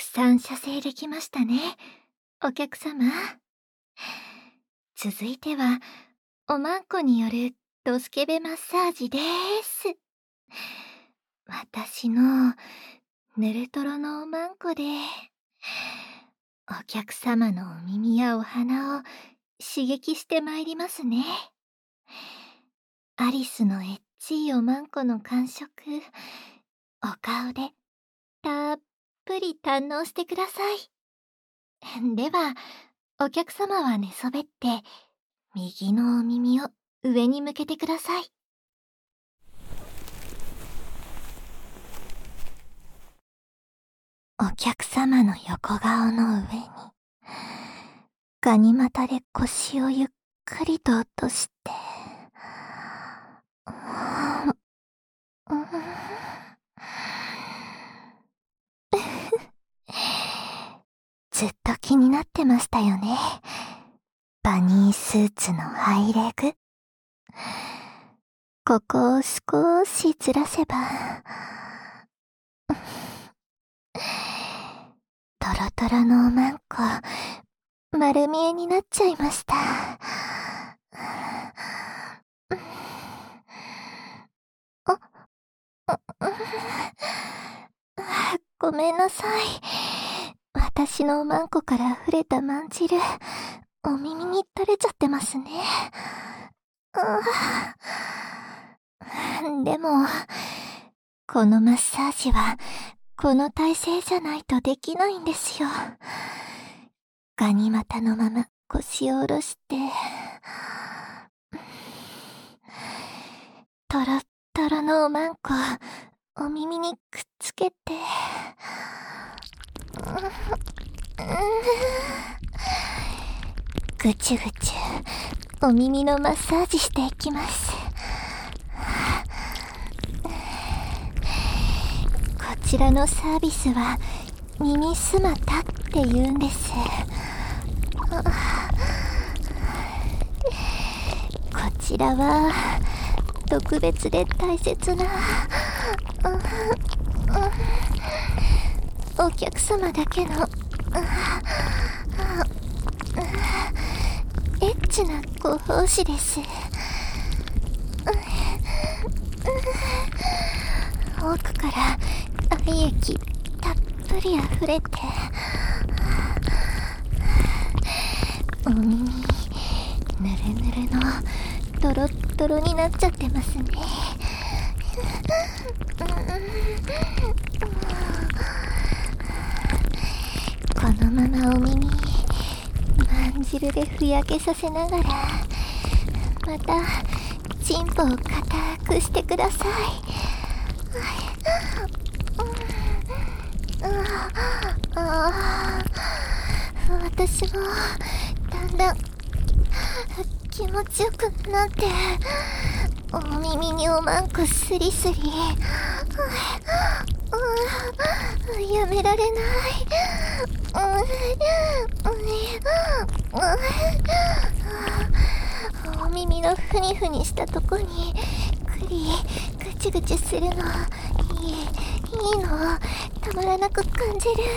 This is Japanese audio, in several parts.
さん射精できましたね、お客様。続いては、おまんこによるドスケベマッサージです。私のぬるとろのおまんこで、お客様のお耳やお鼻を刺激してまいりますね。アリスのエッチいおまんこの感触、お顔でたっぷり堪能してください。では、お客様は寝そべって、右のお耳を上に向けてください。お客様の横顔の上に、ガニ股で腰をゆっくりと落として、ずっと気になってましたよね。バニースーツのハイレグ。ここを少しずらせば、トロトロのおまんこ、丸見えになっちゃいました。ごめんなさい。私のおまんこから溢れたまんじる、お耳に垂れちゃってますね。でも、このマッサージは、この体勢じゃないとできないんですよ。ガニ股のまま腰を下ろして、トロットロのおまんこ、お耳にくっつけて、ぐちゅぐちゅ、お耳のマッサージしていきます。こちらのサービスは、耳すまたって言うんです。こちらは、特別で大切な、お客様だけの、エッチなご奉仕です。奥から愛液たっぷり溢れて、お耳ぬるぬるのトロットロになっちゃってますね。このままお耳まんじるでふやけさせながら、またチンポを固くしてください。私もだんだん気持ちよくなって、お耳におまんこスリスリ、やめられない。お耳のふにふにしたとこにぐちゅぐちゅするの、いいの、たまらなく感じる。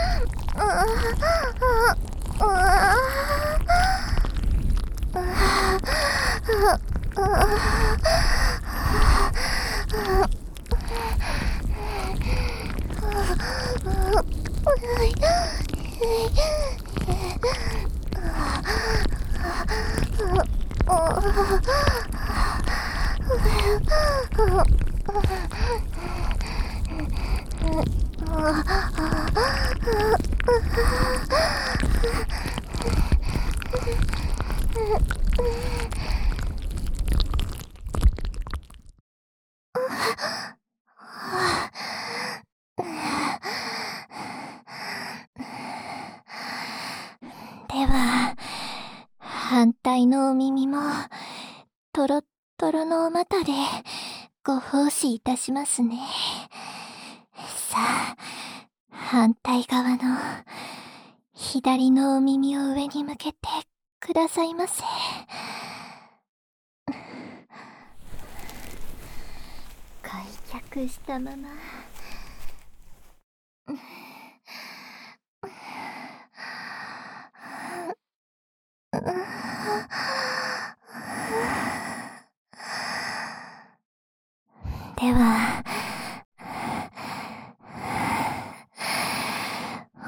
では、反対のお耳も、トロットロのお股で、ご奉仕いたしますね。さあ、反対側の、左のお耳を上に向けてくださいませ。開脚したまま、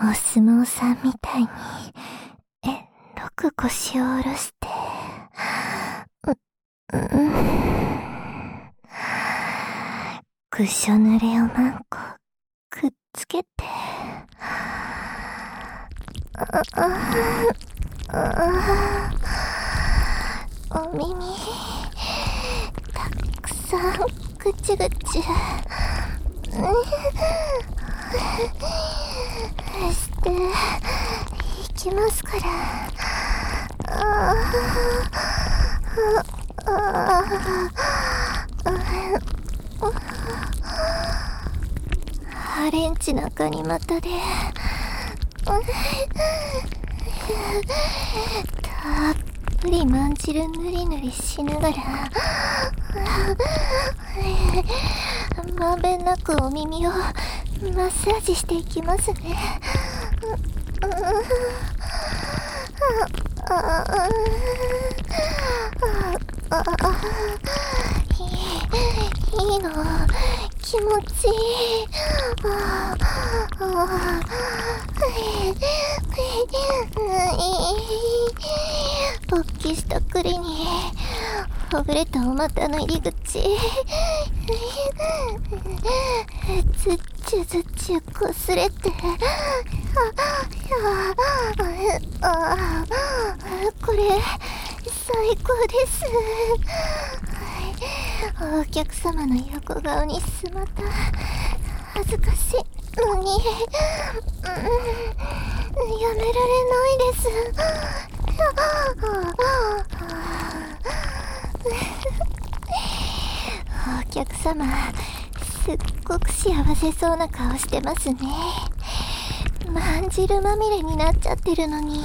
お相撲さんみたいに、よく腰を下ろして、ぐしょ濡れを何個くっつけて、お耳、たくさんぐちぐち、していきますから。ハレンチなガニ股で、たっぷりまんじるぬりぬりしながら、まんべんなくお耳をマッサージしていきますね。いいの、気持ちいい。勃起した栗にほぐれたお股の入り口、ずっちゅずっちゅこすれて、これ最高です。お客様の横顔にすまた恥ずかしいのに、やめられないです。お客様、すっごく幸せそうな顔してますね。まんじるまみれになっちゃってるのに。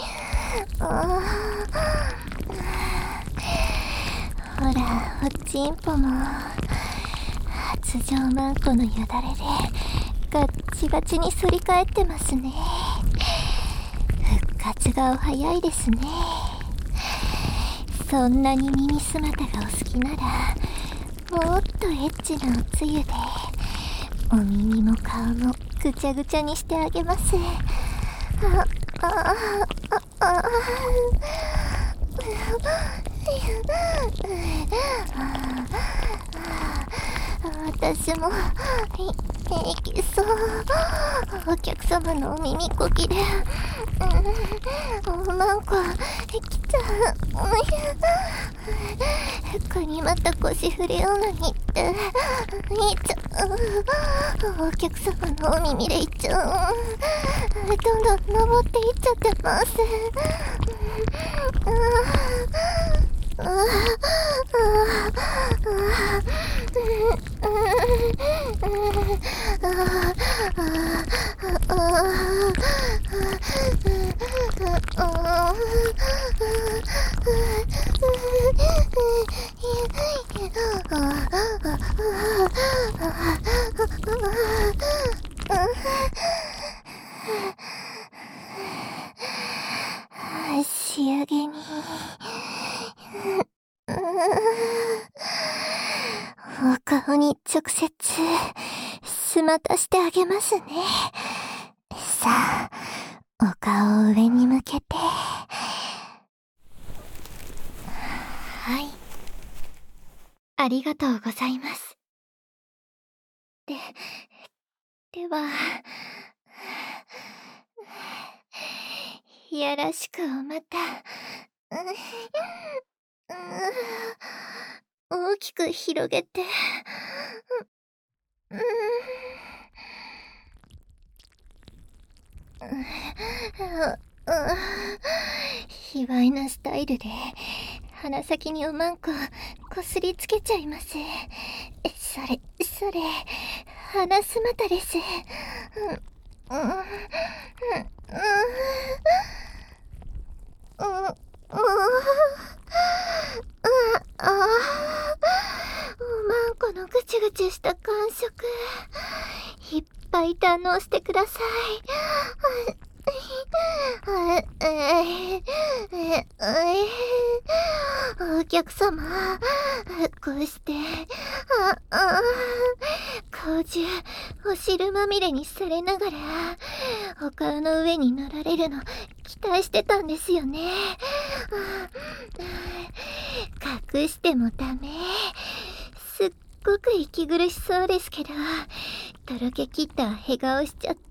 ほら、おちんぽも発情マンコのよだれでガッチガチに反り返ってますね。復活がお早いですね。そんなに耳すまたがお好きなら、もっとエッチなおつゆでお耳も顔もぐちゃぐちゃにしてあげます。私もいけそう。お客様のお耳こきでおまんこきちゃう。こにまた腰振るようなにっていっちゃう。お客様のお耳でいっちゃう。どんどん登っていっちゃってます。仕上げにお顔に直接すまたしてあげますね。さあ、お顔を上に向けて。はい、ありがとうございます。では、いやらしくおまた大きく広げて、卑猥なスタイルで鼻先におまんここすりつけちゃいます。それ鼻すまたです。おまんこのぐちぐちした感触、いっぱい堪能してください。お客様、こうして、 今日中お汁まみれにされながらお顔の上に乗られるの期待してたんですよね。隠してもダメ。すっごく息苦しそうですけど、とろけきったへ顔しちゃって、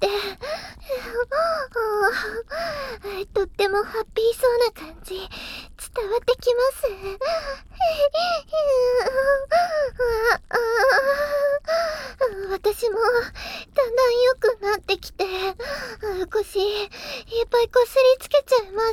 とってもハッピーそうな感じ伝わってきます。私もだんだん良くなってきて、腰いっぱいこすりつけちゃいます。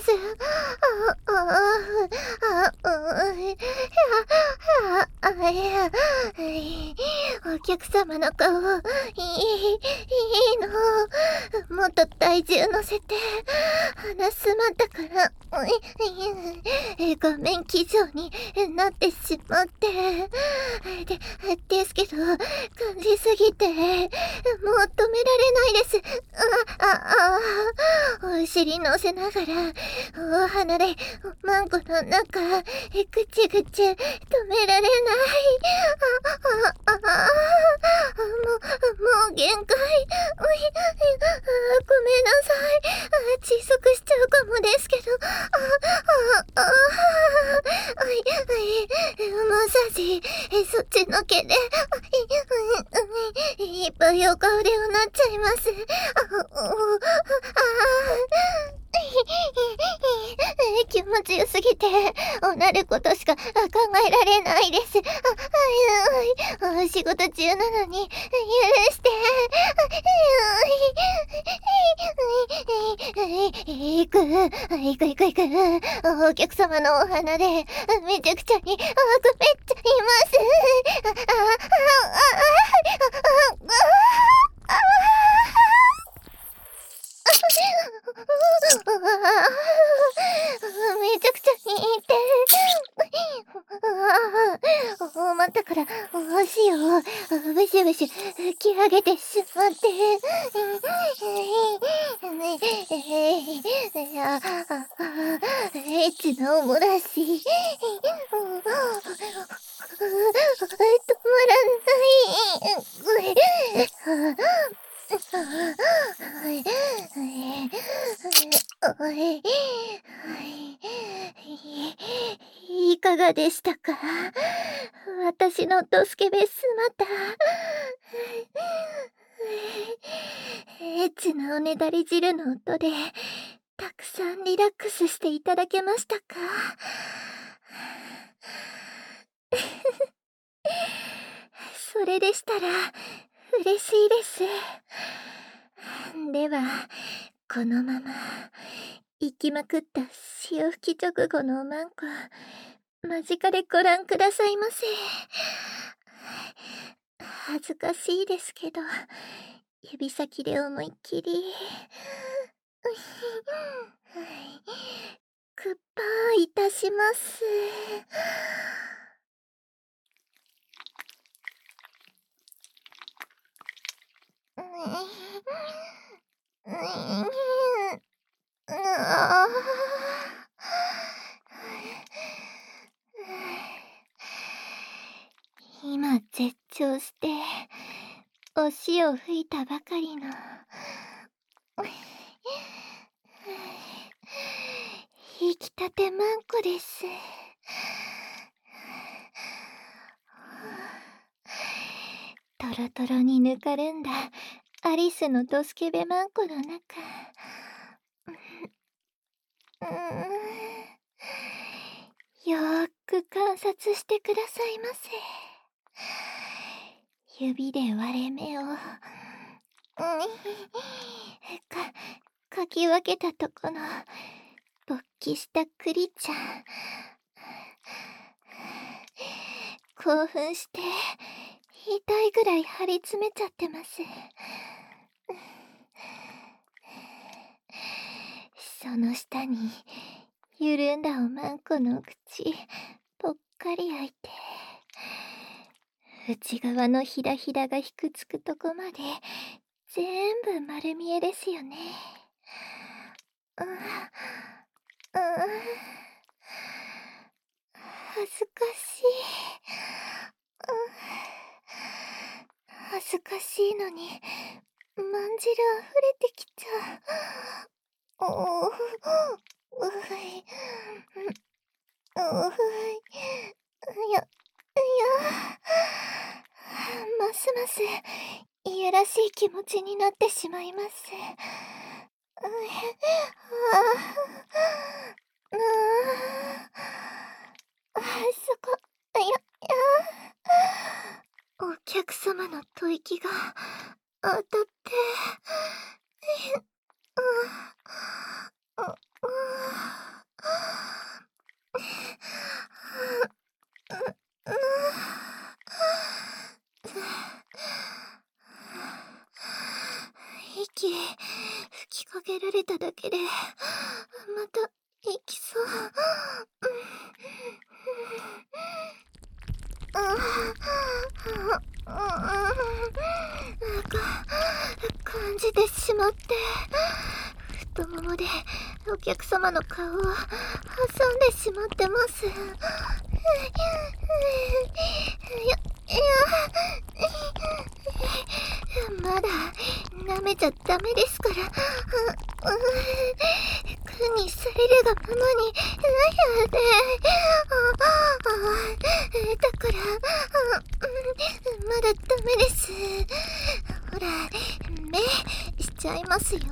お客様の顔、いいの。もっと体重乗せて、鼻すまったから、画面騎乗になってしまって、ですけど、感じすぎて、もう止められないです。お尻乗せながら、お鼻で、マンコの中、ぐちぐち、止められない。もう限界。ごめんなさい。窒息しちゃうかもですけど。マッサージ、そっちのけで。いっぱいお顔でうなっちゃいます。気持ちよすぎて、おなることしか考えられないです。仕事中なのに、許して。行く。お客様のお花で、めちゃくちゃに、めっちゃいます。めちゃくちゃにいて。待ったから、足を、ブシュブシュ、吹き上げてしまって。エッチなおもらし。止まらない。いかがでしたか？私のドスケベスマタ。エッチなおねだり汁の音で、たくさんリラックスしていただけましたか？それでしたら、嬉しいです。では、このまま、行きまくった潮吹き直後のおまんこ、間近でご覧くださいませ。恥ずかしいですけど、指先で思いっきり、グッバーいたします。今絶頂して、お潮を吹いたばかりの、引きたてまんこです。トロトロにぬかるんだアリスのドスケベまんこの中、よーく観察してくださいませ。指で割れ目を、かき分けたとこの勃起したクリちゃん、興奮して痛いぐらい張り詰めちゃってます。その下に緩んだおまんこの口ぽっかり開いて、内側のひらひらがひくつくとこまで全部丸見えですよね。恥ずかしい。 恥ずかしいのに、まんじる溢れてきちゃう。おう、うい、うい、や、ますますいやらしい気持ちになってしまいます。うそこ、お客様の吐息が当たって、う、う、息吹きかけられただけで、また行きそう。感じてしまって、太ももでお客様の顔を挟んでしまってます。まだ舐めちゃダメですから。苦にされるがままに、だから、まだダメです。ほら、目しちゃいますよ。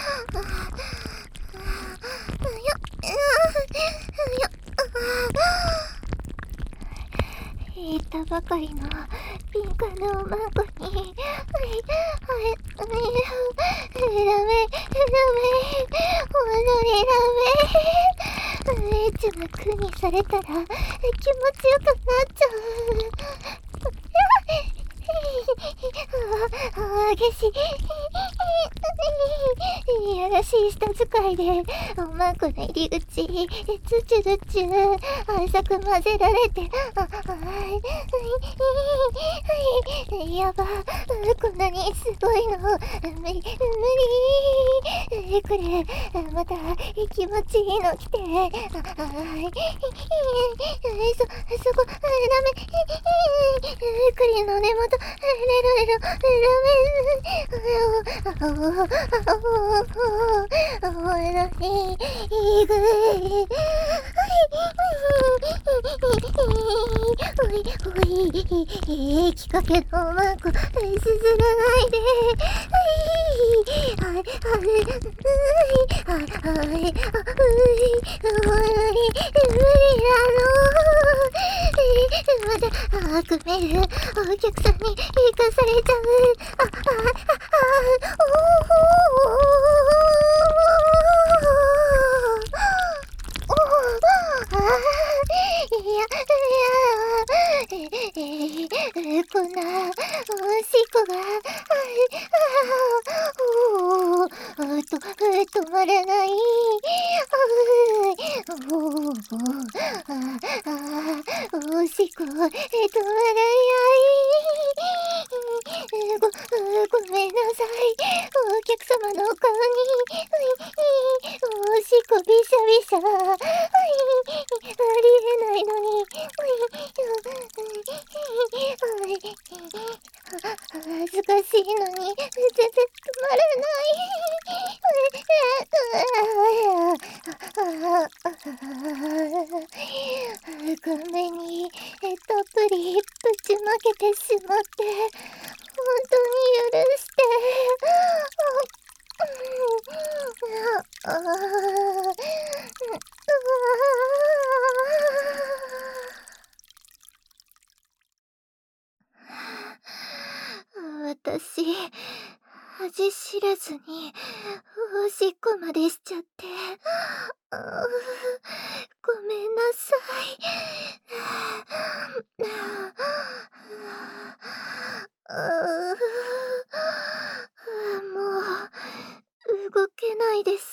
引いたばかりのピンクのおまんこに、ダメ、いつも苦にされたら気持ちよくなっちゃう。激しい、いやらしい舌使いで、おまんこの入り口、つちゅつちゅ、浅く混ぜられて、やば、こんなにすごいの、無理、これ、また気持ちいいの来て、そこ、ダメ、栗の根元、きかけのマーク、すすらないで。まだ、組める。お客さんに行かされちゃう。こんな、おしっこが、止まらない。おしっこ、止まらない。ごめんなさい。お客様のお顔に、おしっこびしゃびしゃ。ありえないのに。恥ずかしいのに、全然止まらない。顔面にたっぷりぶちまけてしまって、本当に許して。私、恥知らずにおしっこまでしちゃって、ごめんなさい。もう動けないです。